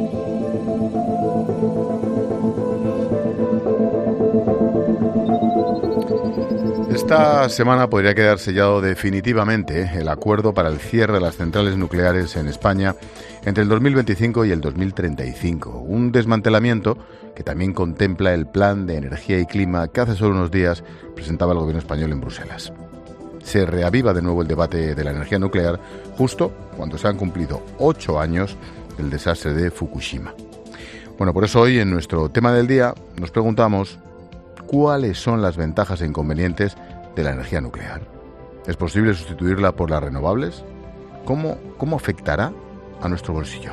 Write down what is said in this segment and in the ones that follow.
Esta semana podría quedar sellado definitivamente el acuerdo para el cierre de las centrales nucleares en España entre el 2025 y el 2035. Un desmantelamiento que también contempla el Plan de Energía y Clima que hace solo unos días presentaba el gobierno español en Bruselas. Se reaviva de nuevo el debate de la energía nuclear justo cuando se han cumplido 8 años del desastre de Fukushima. Bueno, por eso hoy en nuestro tema del día nos preguntamos ¿cuáles son las ventajas e inconvenientes de la energía nuclear? ¿Es posible sustituirla por las renovables? ¿Cómo afectará a nuestro bolsillo?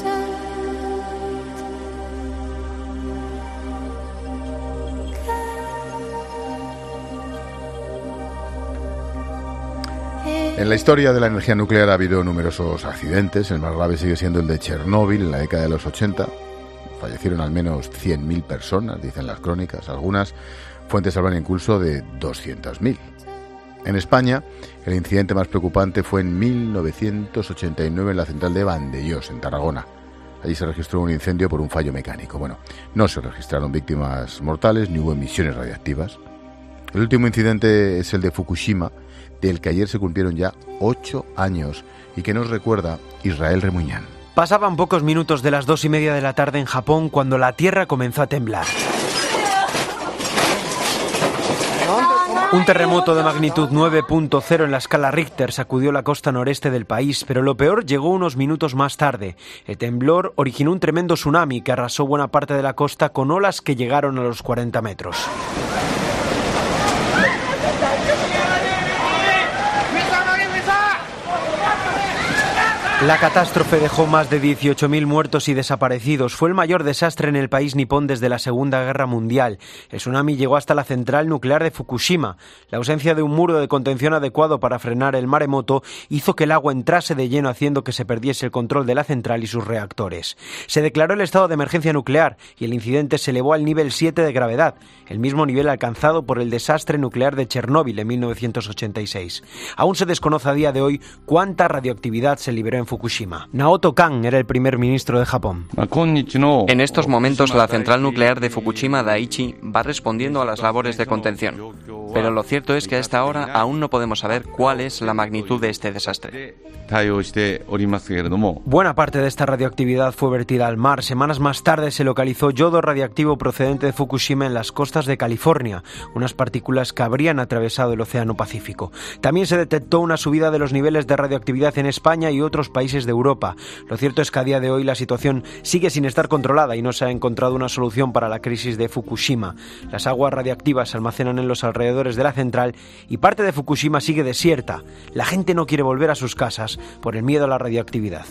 En la historia de la energía nuclear ha habido numerosos accidentes. El más grave sigue siendo el de Chernóbil en la década de los 80. Fallecieron al menos 100.000 personas, dicen las crónicas. Algunas fuentes hablan incluso de 200.000. En España, el incidente más preocupante fue en 1989 en la central de Vandellós, en Tarragona. Allí se registró un incendio por un fallo mecánico. Bueno, no se registraron víctimas mortales ni hubo emisiones radiactivas. El último incidente es el de Fukushima, del que ayer se cumplieron ya 8 años y que nos recuerda Israel Remuñán. Pasaban pocos minutos de las 2:30 de la tarde en Japón cuando la tierra comenzó a temblar. Un terremoto de magnitud 9.0 en la escala Richter sacudió la costa noreste del país, pero lo peor llegó unos minutos más tarde. El temblor originó un tremendo tsunami que arrasó buena parte de la costa con olas que llegaron a los 40 metros. La catástrofe dejó más de 18.000 muertos y desaparecidos. Fue el mayor desastre en el país nipón desde la Segunda Guerra Mundial. El tsunami llegó hasta la central nuclear de Fukushima. La ausencia de un muro de contención adecuado para frenar el maremoto hizo que el agua entrase de lleno, haciendo que se perdiese el control de la central y sus reactores. Se declaró el estado de emergencia nuclear y el incidente se elevó al nivel 7 de gravedad, el mismo nivel alcanzado por el desastre nuclear de Chernóbil en 1986. Aún se desconoce a día de hoy cuánta radioactividad se liberó en Fukushima. Naoto Kan era el primer ministro de Japón. En estos momentos la central nuclear de Fukushima Daiichi va respondiendo a las labores de contención. Pero lo cierto es que a esta hora aún no podemos saber cuál es la magnitud de este desastre. Buena parte de esta radioactividad fue vertida al mar. Semanas más tarde se localizó yodo radiactivo procedente de Fukushima en las costas de California, unas partículas que habrían atravesado el Océano Pacífico. También se detectó una subida de los niveles de radioactividad en España y otros países de Europa. Lo cierto es que a día de hoy la situación sigue sin estar controlada y no se ha encontrado una solución para la crisis de Fukushima. Las aguas radiactivas se almacenan en los alrededores de la central y parte de Fukushima sigue desierta. La gente no quiere volver a sus casas por el miedo a la radioactividad.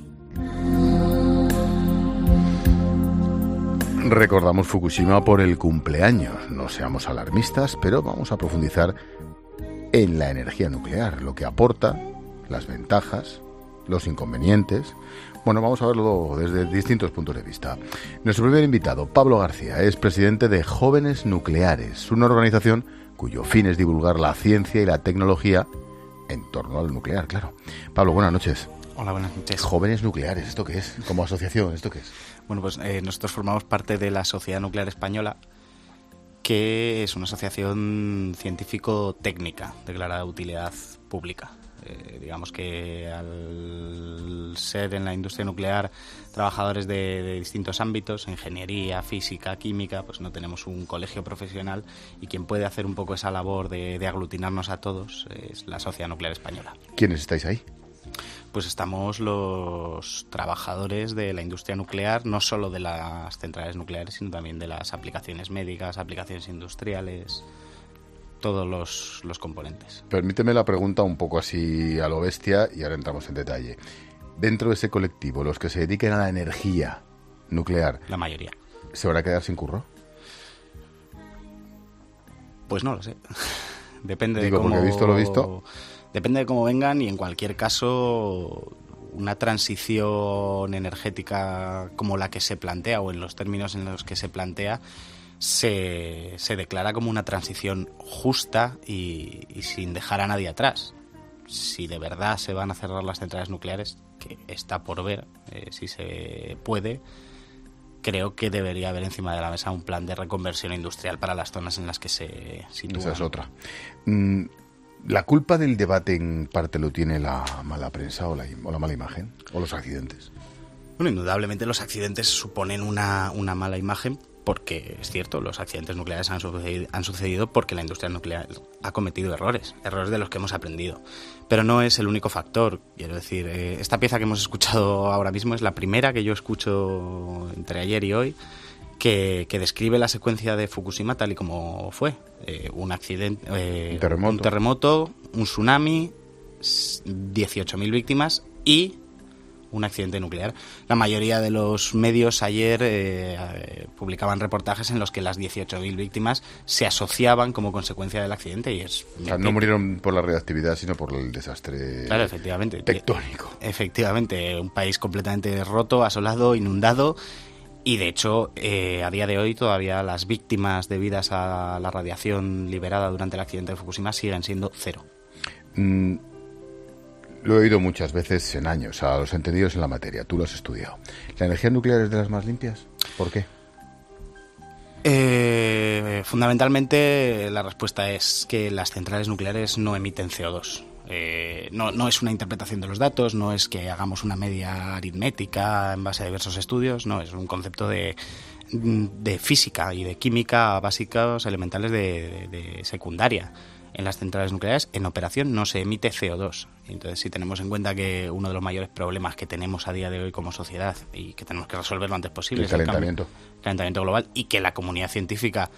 Recordamos Fukushima por el cumpleaños. No seamos alarmistas, pero vamos a profundizar en la energía nuclear, lo que aporta, las ventajas, los inconvenientes. Bueno, vamos a verlo desde distintos puntos de vista. Nuestro primer invitado, Pablo García, es presidente de Jóvenes Nucleares, una organización cuyo fin es divulgar la ciencia y la tecnología en torno al nuclear, claro. Pablo, buenas noches. Hola, buenas noches. Jóvenes Nucleares, ¿esto qué es? Como asociación, ¿esto qué es? Bueno, pues nosotros formamos parte de la Sociedad Nuclear Española, que es una asociación científico-técnica declarada de utilidad pública. Digamos que al ser en la industria nuclear trabajadores de distintos ámbitos, ingeniería, física, química, pues no tenemos un colegio profesional y quien puede hacer un poco esa labor de aglutinarnos a todos es la Sociedad Nuclear Española. ¿Quiénes estáis ahí? Pues estamos los trabajadores de la industria nuclear, no solo de las centrales nucleares, sino también de las aplicaciones médicas, aplicaciones industriales, todos los componentes. Permíteme la pregunta un poco así a lo bestia y ahora entramos en detalle. Dentro de ese colectivo, los que se dediquen a la energía nuclear, la mayoría, ¿se van a quedar sin curro? Pues no lo sé. Depende de cómo... porque visto lo visto... Depende de cómo vengan y en cualquier caso una transición energética como la que se plantea o en los términos en los que se plantea se declara como una transición justa y sin dejar a nadie atrás. si de verdad se van a cerrar las centrales nucleares, que está por ver si se puede, creo que debería haber encima de la mesa un plan de reconversión industrial para las zonas en las que se sitúan. Esa es otra. ¿La culpa del debate en parte lo tiene la mala prensa o la mala imagen? ¿O los accidentes? Bueno, indudablemente los accidentes suponen una mala imagen, porque es cierto, los accidentes nucleares han sucedido porque la industria nuclear ha cometido errores de los que hemos aprendido. Pero no es el único factor. Quiero decir, esta pieza que hemos escuchado ahora mismo es la primera que yo escucho entre ayer y hoy que describe la secuencia de Fukushima tal y como fue. Un accidente, un terremoto, un tsunami, 18.000 víctimas y un accidente nuclear. La mayoría de los medios ayer publicaban reportajes en los que las 18.000 víctimas se asociaban como consecuencia del accidente. Y no murieron por la radiactividad, sino por el desastre, claro, efectivamente, tectónico. Efectivamente, un país completamente roto, asolado, inundado. Y de hecho, a día de hoy todavía las víctimas debidas a la radiación liberada durante el accidente de Fukushima siguen siendo 0. Lo he oído muchas veces en años a los entendidos en la materia. Tú lo has estudiado. ¿La energía nuclear es de las más limpias? ¿Por qué? Fundamentalmente la respuesta es que las centrales nucleares no emiten CO2. No es una interpretación de los datos, no es que hagamos una media aritmética en base a diversos estudios, no, es un concepto de física y de química básicos elementales de secundaria. En las centrales nucleares, en operación, no se emite CO2. Entonces, si tenemos en cuenta que uno de los mayores problemas que tenemos a día de hoy como sociedad y que tenemos que resolver lo antes posible es el calentamiento global, y que la comunidad científica,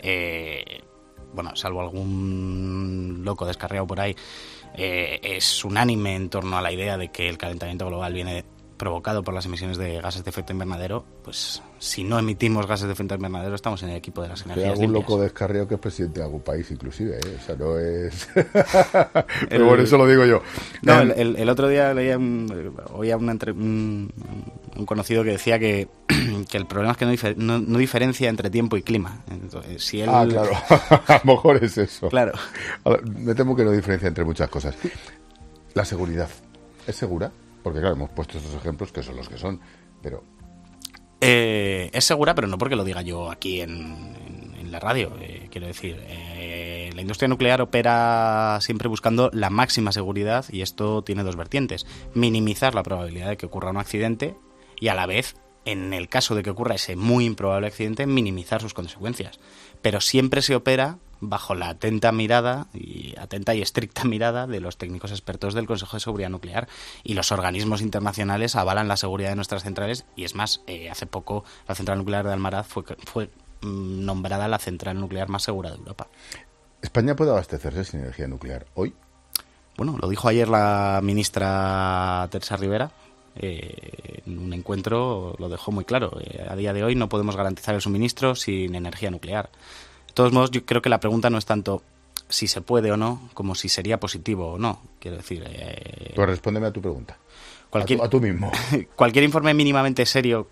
salvo algún loco descarriado por ahí, es unánime en torno a la idea de que el calentamiento global viene provocado por las emisiones de gases de efecto invernadero, pues si no emitimos gases de efecto invernadero estamos en el equipo de las energías limpias. Hay algún loco descarriado que es presidente de algún país inclusive, o sea, no es... Pero por eso lo digo yo. No, el otro día oía un conocido que decía que el problema es que no diferencia entre tiempo y clima. Entonces, si él... claro, a lo mejor es eso. Claro. Me temo que no diferencia entre muchas cosas. La seguridad, ¿es segura? Porque claro, hemos puesto estos ejemplos que son los que son, pero... Es segura, pero no porque lo diga yo aquí en la radio. Quiero decir, la industria nuclear opera siempre buscando la máxima seguridad, y esto tiene dos vertientes. Minimizar la probabilidad de que ocurra un accidente y a la vez, en el caso de que ocurra ese muy improbable accidente, minimizar sus consecuencias. Pero siempre se opera bajo la atenta y estricta mirada de los técnicos expertos del Consejo de Seguridad Nuclear, y los organismos internacionales avalan la seguridad de nuestras centrales. Y es más, hace poco la central nuclear de Almaraz fue nombrada la central nuclear más segura de Europa. ¿España puede abastecerse sin energía nuclear hoy? Bueno, lo dijo ayer la ministra Teresa Rivera. En un encuentro lo dejó muy claro. A día de hoy no podemos garantizar el suministro sin energía nuclear. De todos modos, yo creo que la pregunta no es tanto si se puede o no, como si sería positivo o no. Quiero decir... Pues respóndeme a tu pregunta. A tú mismo. Cualquier informe mínimamente serio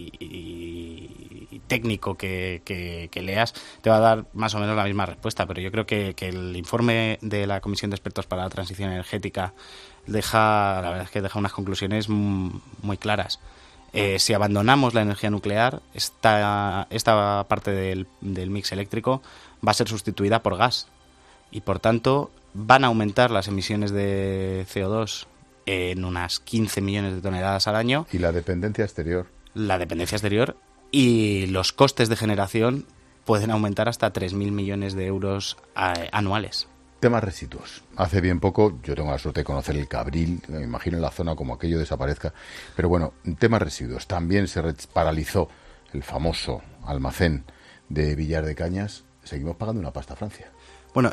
y técnico que leas te va a dar más o menos la misma respuesta, pero yo creo que el informe de la Comisión de Expertos para la Transición Energética la verdad es que deja unas conclusiones muy claras. Si abandonamos la energía nuclear, esta parte del mix eléctrico va a ser sustituida por gas, y por tanto van a aumentar las emisiones de CO2 en unas 15 millones de toneladas al año. ¿Y la dependencia exterior? La dependencia exterior, y los costes de generación pueden aumentar hasta 3.000 millones de euros anuales. Temas residuos. Hace bien poco, yo tengo la suerte de conocer el Cabril, me imagino en la zona como aquello desaparezca, pero bueno, temas residuos. También se paralizó el famoso almacén de Villar de Cañas. Seguimos pagando una pasta a Francia. Bueno,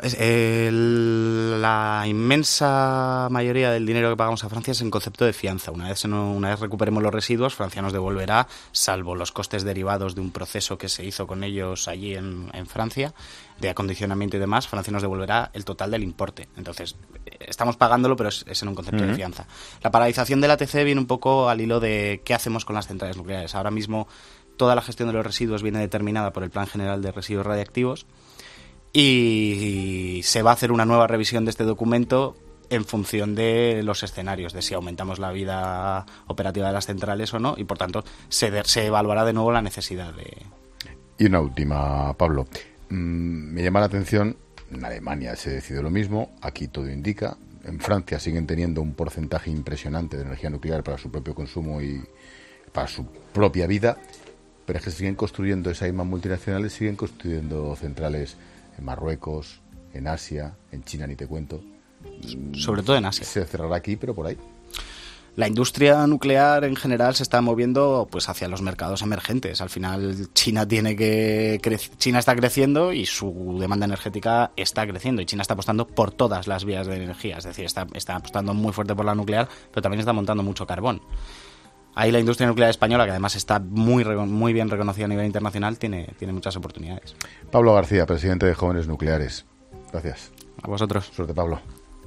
la inmensa mayoría del dinero que pagamos a Francia es en concepto de fianza. Una vez recuperemos los residuos, Francia nos devolverá, salvo los costes derivados de un proceso que se hizo con ellos allí en Francia, de acondicionamiento y demás, Francia nos devolverá el total del importe. Entonces, estamos pagándolo, pero es en un concepto de fianza. La paralización del ATC viene un poco al hilo de qué hacemos con las centrales nucleares. Ahora mismo toda la gestión de los residuos viene determinada por el Plan General de Residuos Radiactivos, y se va a hacer una nueva revisión de este documento en función de los escenarios, de si aumentamos la vida operativa de las centrales o no, y por tanto se evaluará de nuevo la necesidad de... Y una última, Pablo. Me llama la atención, en Alemania se decide lo mismo, aquí todo indica, en Francia siguen teniendo un porcentaje impresionante de energía nuclear para su propio consumo y para su propia vida, pero es que siguen construyendo, esas mismas multinacionales siguen construyendo centrales en Marruecos, en Asia, en China ni te cuento. Sobre todo en Asia. Se cerrará aquí, pero por ahí. La industria nuclear en general se está moviendo pues hacia los mercados emergentes. Al final China China está creciendo y su demanda energética está creciendo, y China está apostando por todas las vías de energía. Es decir, está apostando muy fuerte por la nuclear, pero también está montando mucho carbón. Ahí la industria nuclear española, que además está muy bien reconocida a nivel internacional, tiene muchas oportunidades. Pablo García, presidente de Jóvenes Nucleares. Gracias. A vosotros. Suerte, Pablo.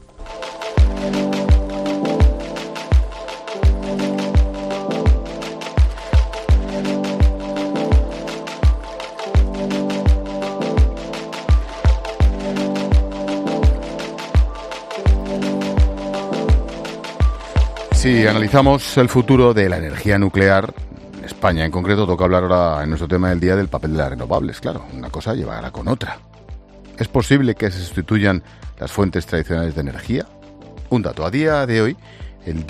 Si analizamos el futuro de la energía nuclear, en España en concreto, toca hablar ahora en nuestro tema del día del papel de las renovables. Claro, una cosa llevará con otra. ¿Es posible que se sustituyan las fuentes tradicionales de energía? Un dato, a día de hoy, el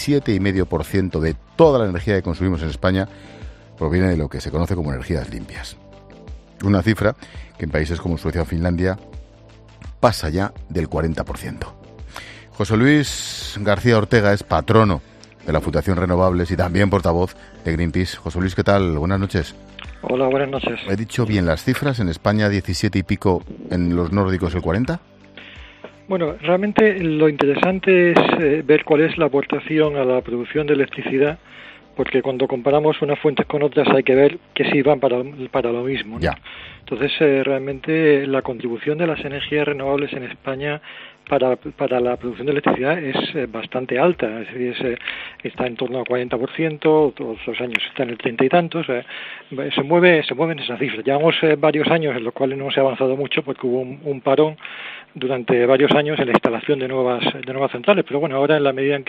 17,5% de toda la energía que consumimos en España proviene de lo que se conoce como energías limpias. Una cifra que en países como Suecia o Finlandia pasa ya del 40%. José Luis García Ortega es patrono de la Fundación Renovables y también portavoz de Greenpeace. José Luis, ¿qué tal? Buenas noches. Hola, buenas noches. ¿He dicho bien las cifras? ¿En España 17 y pico, en los nórdicos el 40? Bueno, realmente lo interesante es ver cuál es la aportación a la producción de electricidad, porque cuando comparamos unas fuentes con otras hay que ver que sí van para lo mismo, ¿no? Ya. Entonces, realmente la contribución de las energías renovables en España para la producción de electricidad es bastante alta, es decir, está en torno al 40%, todos los años está en el 30 y tantos, se mueven esas cifras. Llevamos varios años en los cuales no se ha avanzado mucho porque hubo un parón durante varios años en la instalación de nuevas centrales, pero bueno, ahora en la medida en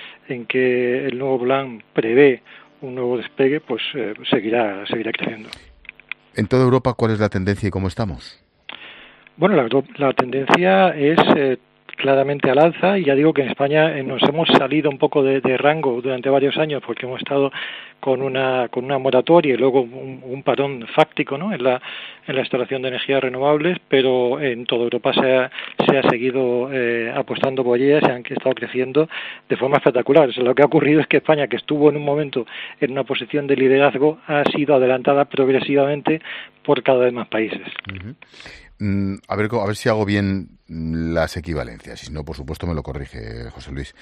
que el nuevo plan prevé un nuevo despegue, pues seguirá creciendo. En toda Europa, ¿cuál es la tendencia y cómo estamos? Bueno, la tendencia es claramente al alza, y ya digo que en España nos hemos salido un poco de rango durante varios años porque hemos estado con una moratoria y luego un parón fáctico, ¿no?, en la instalación de energías renovables, pero en toda Europa se ha seguido apostando por ellas y han estado creciendo de forma espectacular. O sea, lo que ha ocurrido es que España, que estuvo en un momento en una posición de liderazgo, ha sido adelantada progresivamente por cada vez más países. Uh-huh. A ver si hago bien las equivalencias, y si no, por supuesto, me lo corrige José Luis.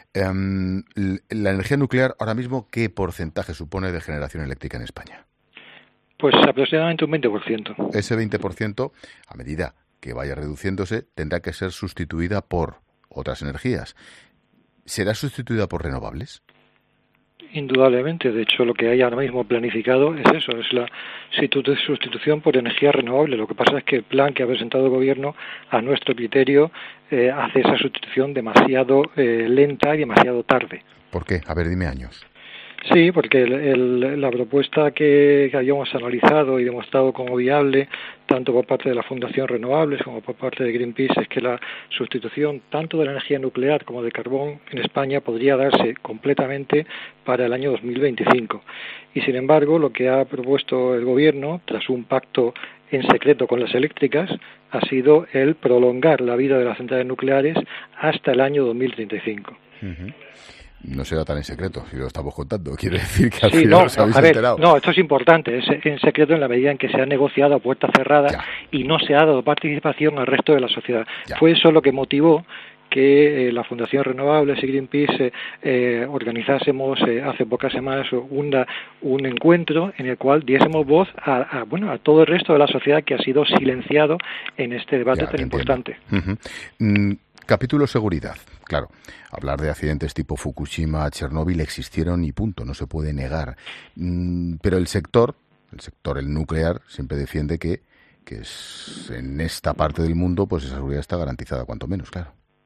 La energía nuclear, ahora mismo, ¿qué porcentaje supone de generación eléctrica en España? Pues aproximadamente un 20%. Ese 20%, a medida que vaya reduciéndose, tendrá que ser sustituida por otras energías. ¿Será sustituida por renovables? Indudablemente, de hecho lo que hay ahora mismo planificado es eso, es la sustitución por energía renovable. Lo que pasa es que el plan que ha presentado el Gobierno, a nuestro criterio, hace esa sustitución demasiado lenta y demasiado tarde. ¿Por qué? A ver, dime años. Sí, porque la propuesta que habíamos analizado y demostrado como viable, tanto por parte de la Fundación Renovables como por parte de Greenpeace, es que la sustitución tanto de la energía nuclear como de carbón en España podría darse completamente para el año 2025. Y sin embargo, lo que ha propuesto el Gobierno, tras un pacto en secreto con las eléctricas, ha sido el prolongar la vida de las centrales nucleares hasta el año 2035. Uh-huh. No será tan en secreto, si lo estamos contando. Quiere decir que al sí, final os habéis enterado. No, esto es importante. Es en secreto en la medida en que se ha negociado a puerta cerrada y no se ha dado participación al resto de la sociedad. Ya. Fue eso lo que motivó que la Fundación Renovables y Greenpeace organizásemos hace pocas semanas un encuentro en el cual diésemos voz a todo el resto de la sociedad que ha sido silenciado en este debate tan importante. Uh-huh. Capítulo seguridad. Claro, hablar de accidentes tipo Fukushima, Chernóbil existieron y punto, no se puede negar. Pero el sector nuclear, siempre defiende que es en esta parte del mundo, pues esa seguridad está garantizada, cuanto menos, claro.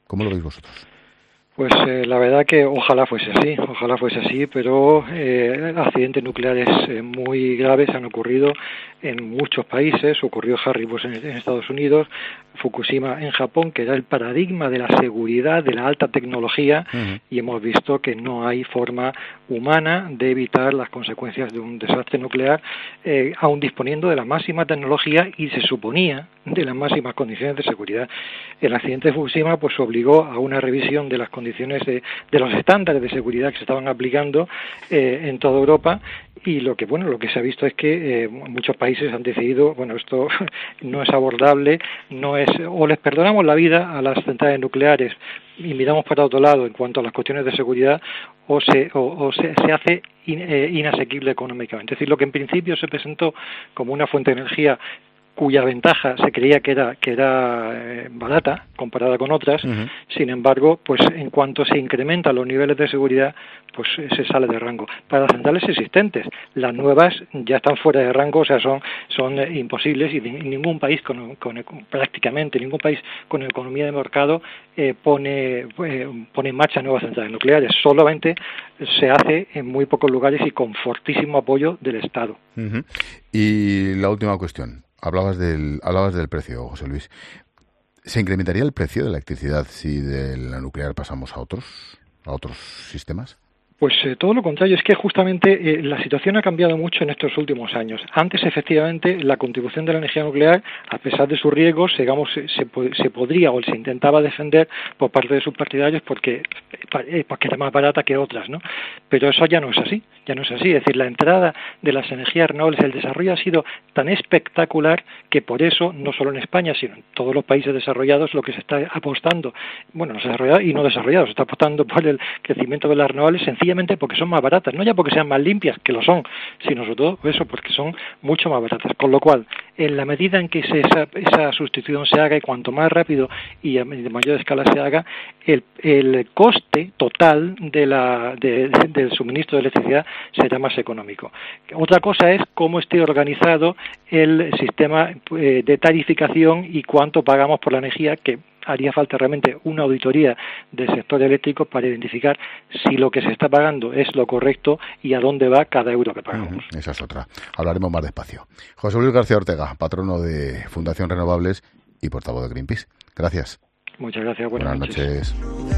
¿Cómo lo veis vosotros? Pues la verdad que ojalá fuese así, pero accidentes nucleares muy graves han ocurrido en muchos países. Ocurrió Harry en Estados Unidos, Fukushima en Japón, que era el paradigma de la seguridad, de la alta tecnología, y hemos visto que no hay forma humana de evitar las consecuencias de un desastre nuclear, aun disponiendo de la máxima tecnología y se suponía de las máximas condiciones de seguridad. El accidente de Fukushima pues obligó a una revisión de las condiciones de los estándares de seguridad que se estaban aplicando en toda Europa, y lo que se ha visto es que muchos países han decidido, esto no es abordable, o les perdonamos la vida a las centrales nucleares y miramos para otro lado en cuanto a las cuestiones de seguridad, o se hace inasequible económicamente. Es decir, lo que en principio se presentó como una fuente de energía cuya ventaja se creía que era barata comparada con otras, sin embargo, pues en cuanto se incrementan los niveles de seguridad, pues se sale de rango. Para las centrales existentes, las nuevas ya están fuera de rango, o sea, son imposibles, y ningún país prácticamente ningún país con economía de mercado pone en marcha nuevas centrales nucleares. Solamente se hace en muy pocos lugares y con fortísimo apoyo del Estado. Y la última cuestión. Hablabas del precio, José Luis. ¿Se incrementaría el precio de la electricidad si de la nuclear pasamos a otros sistemas? Pues todo lo contrario, es que justamente la situación ha cambiado mucho en estos últimos años. Antes, efectivamente, la contribución de la energía nuclear, a pesar de sus riesgos, se podría o se intentaba defender por parte de sus partidarios porque era más barata que otras, ¿no? Pero eso ya no es así. Es decir, la entrada de las energías renovables, el desarrollo ha sido tan espectacular que por eso, no solo en España, sino en todos los países desarrollados, lo que se está apostando, los desarrollados y no desarrollados, se está apostando por el crecimiento de las renovables, sencillamente porque son más baratas, no ya porque sean más limpias, que lo son, sino sobre todo eso, porque son mucho más baratas. Con lo cual, en la medida en que esa sustitución se haga, y cuanto más rápido y de mayor escala se haga, el coste total del suministro de electricidad será más económico. Otra cosa es cómo esté organizado el sistema de tarificación y cuánto pagamos por la energía, que haría falta realmente una auditoría del sector eléctrico para identificar si lo que se está pagando es lo correcto y a dónde va cada euro que pagamos. Esa es otra. Hablaremos más despacio. José Luis García Ortega, patrono de Fundación Renovables y portavoz de Greenpeace. Gracias. Muchas gracias. Buenas noches.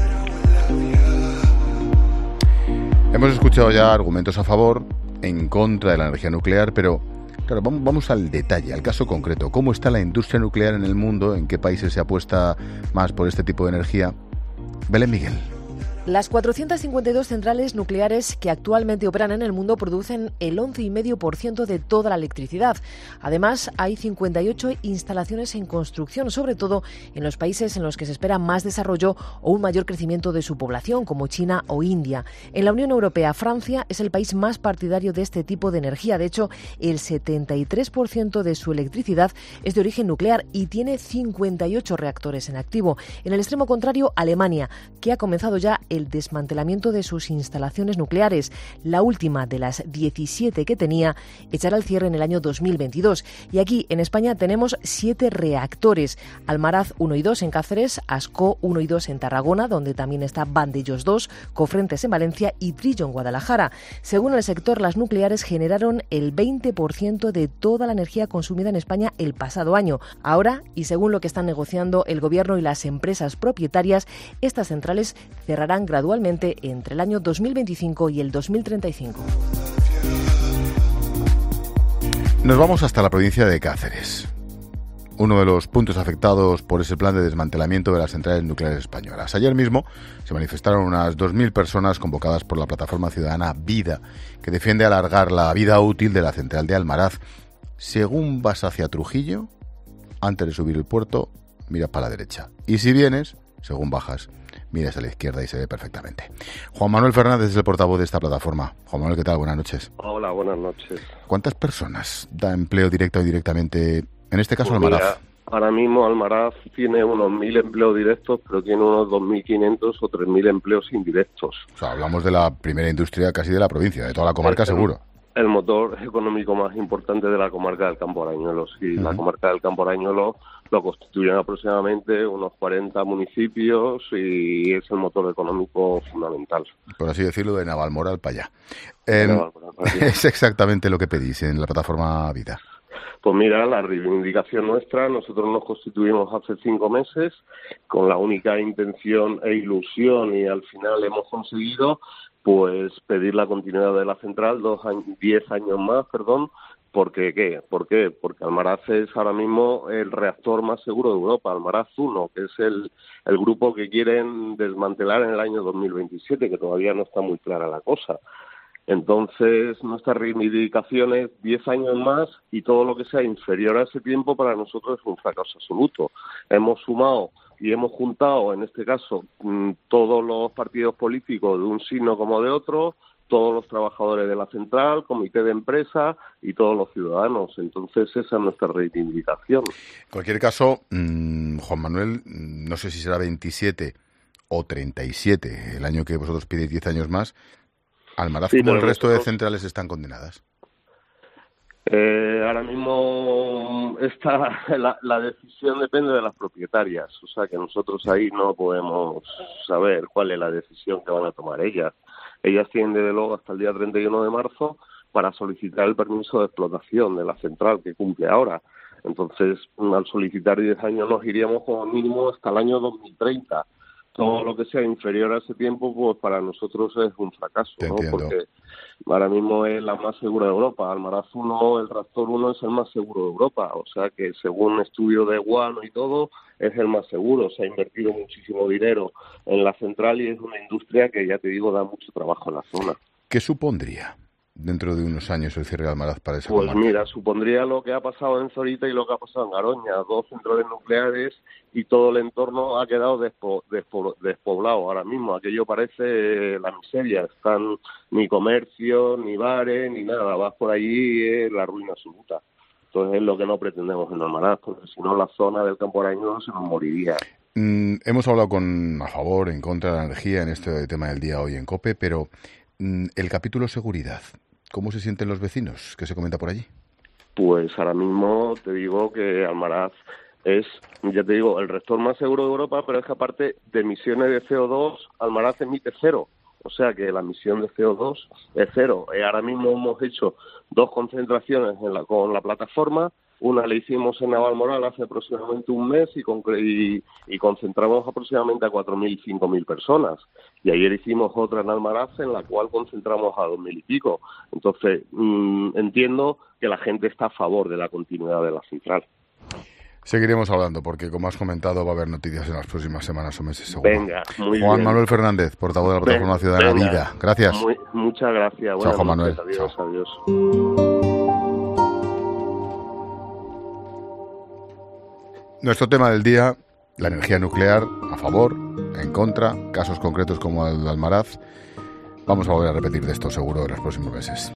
Hemos escuchado ya argumentos a favor, en contra de la energía nuclear, pero claro, vamos al detalle, al caso concreto. ¿Cómo está la industria nuclear en el mundo? ¿En qué países se apuesta más por este tipo de energía? Belén Miguel. Las 452 centrales nucleares que actualmente operan en el mundo producen el 11,5% de toda la electricidad. Además, hay 58 instalaciones en construcción, sobre todo en los países en los que se espera más desarrollo o un mayor crecimiento de su población, como China o India. En la Unión Europea, Francia es el país más partidario de este tipo de energía. De hecho, el 73% de su electricidad es de origen nuclear y tiene 58 reactores en activo. En el extremo contrario, Alemania, que ha comenzado ya el desmantelamiento de sus instalaciones nucleares. La última de las 17 que tenía echará el cierre en el año 2022. Y aquí en España tenemos 7 reactores: Almaraz 1 y 2 en Cáceres, Ascó 1 y 2 en Tarragona, donde también está Vandellós 2, Cofrentes en Valencia y Trillo en Guadalajara. Según el sector, las nucleares generaron el 20% de toda la energía consumida en España el pasado año. Ahora, y según lo que están negociando el Gobierno y las empresas propietarias, estas centrales cerrarán gradualmente entre el año 2025 y el 2035. Nos vamos hasta la provincia de Cáceres, uno de los puntos afectados por ese plan de desmantelamiento de las centrales nucleares españolas. Ayer mismo se manifestaron unas 2.000 personas convocadas por la plataforma ciudadana Vida, que defiende alargar la vida útil de la central de Almaraz. Según vas hacia Trujillo, antes de subir el puerto, miras para la derecha. Y si vienes, según bajas, miras a la izquierda y se ve perfectamente. Juan Manuel Fernández es el portavoz de esta plataforma. Juan Manuel, ¿qué tal? Buenas noches. Hola, buenas noches. ¿Cuántas personas da empleo directo o indirectamente, en este caso, pues Almaraz? Mira, ahora mismo Almaraz tiene unos 1.000 empleos directos, pero tiene unos 2.500 o 3.000 empleos indirectos. O sea, hablamos de la primera industria casi de la provincia, de toda la comarca, seguro. el motor económico más importante de la comarca del Campo Arañuelos. Y la comarca del Campo Arañuelos lo constituyen aproximadamente unos 40 municipios y es el motor económico fundamental. Por así decirlo, de Navalmoral para allá. Es exactamente lo que pedís en la plataforma Vida. Pues mira, la reivindicación nuestra, nosotros nos constituimos hace 5 meses con la única intención e ilusión, y al final hemos conseguido pues pedir la continuidad de la central 10 años más, porque ¿qué? ¿Por qué? Porque Almaraz es ahora mismo el reactor más seguro de Europa, Almaraz 1, que es el grupo que quieren desmantelar en el año 2027, que todavía no está muy clara la cosa. Entonces, nuestra reivindicación es 10 años más, y todo lo que sea inferior a ese tiempo para nosotros es un fracaso absoluto. Hemos sumado y hemos juntado, en este caso, todos los partidos políticos de un signo como de otro, todos los trabajadores de la central, comité de empresa y todos los ciudadanos. Entonces, esa es nuestra reivindicación. En cualquier caso, Juan Manuel, no sé si será 27 o 37 el año que vosotros pidéis 10 años más. Almaraz, como el resto de centrales, están condenadas. Ahora mismo la decisión depende de las propietarias, o sea que nosotros ahí no podemos saber cuál es la decisión que van a tomar ellas. Ellas tienen desde luego hasta el día 31 de marzo para solicitar el permiso de explotación de la central que cumple ahora. Entonces, al solicitar 10 años nos iríamos como mínimo hasta el año 2030. Todo lo que sea inferior a ese tiempo, pues para nosotros es un fracaso, ¿no? Porque ahora mismo es la más segura de Europa. Almaraz 1, el reactor 1 es el más seguro de Europa. O sea que según estudio de Guano y todo, es el más seguro. Se ha invertido muchísimo dinero en la central y es una industria que, ya te digo, da mucho trabajo en la zona. ¿Qué supondría dentro de unos años el cierre de Almaraz para esa comarca? Pues mira, supondría lo que ha pasado en Zorita y lo que ha pasado en Garoña, 2 centrales nucleares, y todo el entorno ha quedado despoblado. Ahora mismo aquello parece la miseria, están ni comercio, ni bares, ni nada, vas por allí y es la ruina absoluta. Entonces es lo que no pretendemos en Almaraz, porque si no la zona del Campo Arañuelo se nos moriría. Hemos hablado a favor, en contra de la energía en este tema del día hoy en COPE, pero el capítulo seguridad, ¿cómo se sienten los vecinos? ¿Qué se comenta por allí? Pues ahora mismo te digo que Almaraz es, ya te digo, el reactor más seguro de Europa, pero es que aparte de emisiones de CO2, Almaraz emite 0. O sea que la emisión de CO2 es 0. Ahora mismo hemos hecho 2 concentraciones con la plataforma. Una la hicimos en Navalmoral hace aproximadamente un mes y concentramos aproximadamente a 4.000, 5.000 personas. Y ayer hicimos otra en Almaraz en la cual concentramos a 2.000 y pico. Entonces, entiendo que la gente está a favor de la continuidad de la central. Seguiremos hablando porque, como has comentado, va a haber noticias en las próximas semanas o meses, seguro. Venga, muy bien. Juan Manuel Fernández, portavoz de la Plataforma Ciudadana Vida. Gracias. Muchas gracias. Chao, Juan Manuel. Adiós, Chao. Adiós. Nuestro tema del día, la energía nuclear, a favor, en contra, casos concretos como el de Almaraz. Vamos a volver a repetir de esto seguro en los próximos meses.